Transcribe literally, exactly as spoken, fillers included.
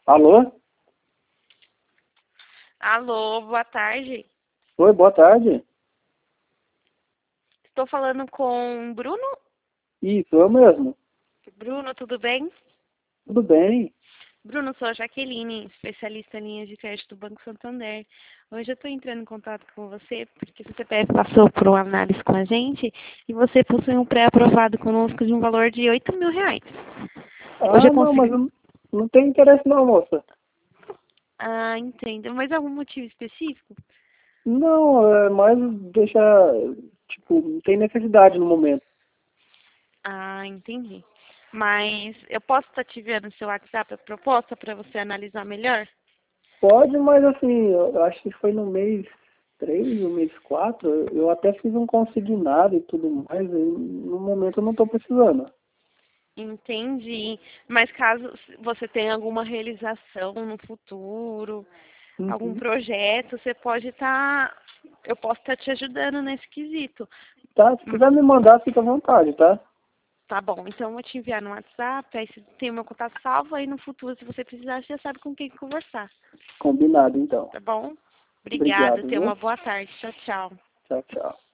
Alô? Alô, boa tarde. Oi, boa tarde. Estou falando com Bruno. Isso, eu mesmo. Bruno, tudo bem? Tudo bem? Bruno, sou a Jaqueline, especialista em linhas de crédito do Banco Santander. Hoje eu estou entrando em contato com você porque o C P F passou por uma análise com a gente e você possui um pré-aprovado conosco de um valor de oito mil reais. Hoje Ah, eu não, mas consigo... eu não não tenho interesse não, moça. Ah, entendo. Mas algum motivo específico? Não, é mais deixar, tipo, não tem necessidade no momento. Ah, entendi. Mas eu posso estar te vendo no seu WhatsApp a proposta para você analisar melhor? Pode, mas assim, eu acho que foi no mês três ou mês quatro, eu até fiz um consignado e tudo mais, e no momento eu não estou precisando. Entendi. Mas caso você tenha alguma realização no futuro, algum Uhum. projeto, você pode estar. Eu posso estar te ajudando nesse quesito. Tá, se Hum, quiser me mandar, fica à vontade, tá? Tá bom, então eu vou te enviar no WhatsApp, aí você tem o meu contato salvo, aí no futuro, se você precisar, você já sabe com quem conversar. Combinado, então. Tá bom? Obrigada, Obrigado, tenha uma viu? boa tarde. Tchau, tchau. Tchau, tchau.